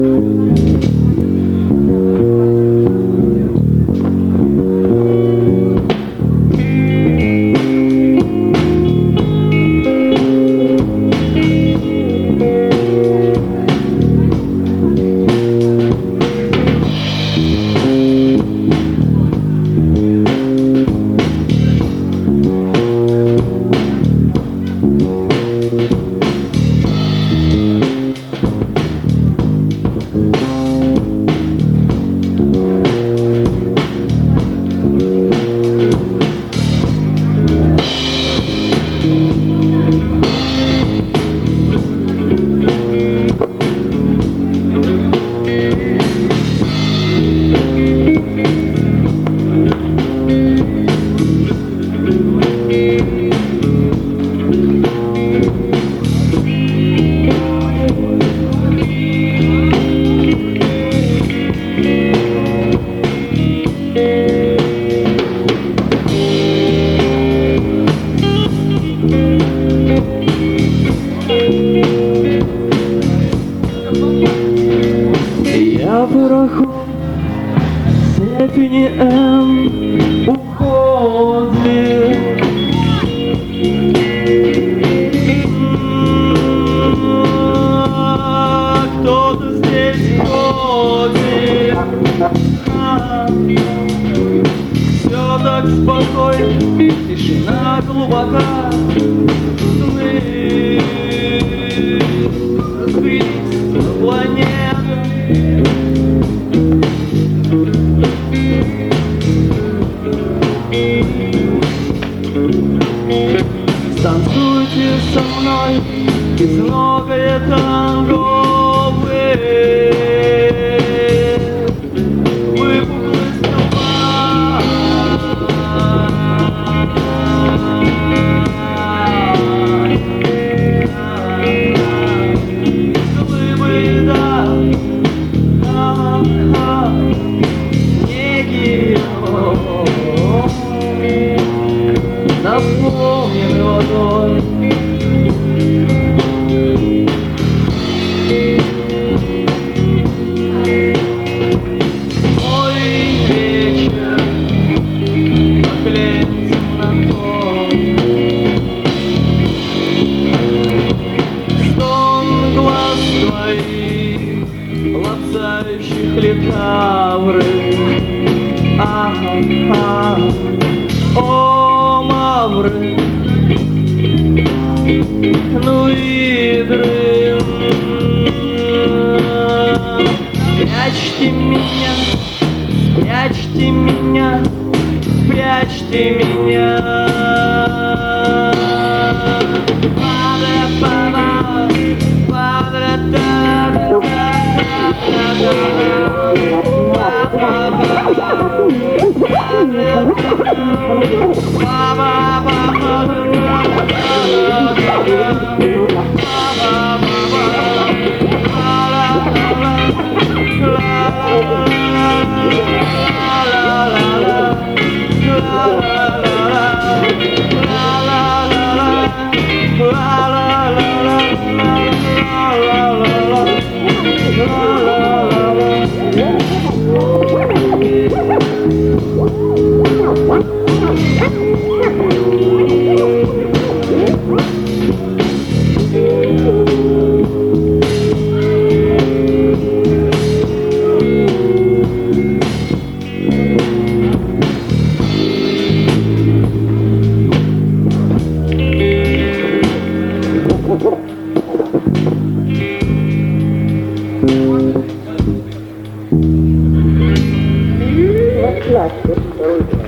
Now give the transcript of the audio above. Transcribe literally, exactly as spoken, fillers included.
Я пароход степени М уходит. Кто-то здесь ходит. Все так спокойно, тишина глубока. Сны разбились на планеты. Танцуйте со мной, безногое танго. Выпуклость лба. Глыбы, да, а-а-а, неги наполнены водой. Лапсающих литавры. А-а-а, о, мавры, ну идры. Прячьте меня, прячьте меня, прячьте меня. Классик.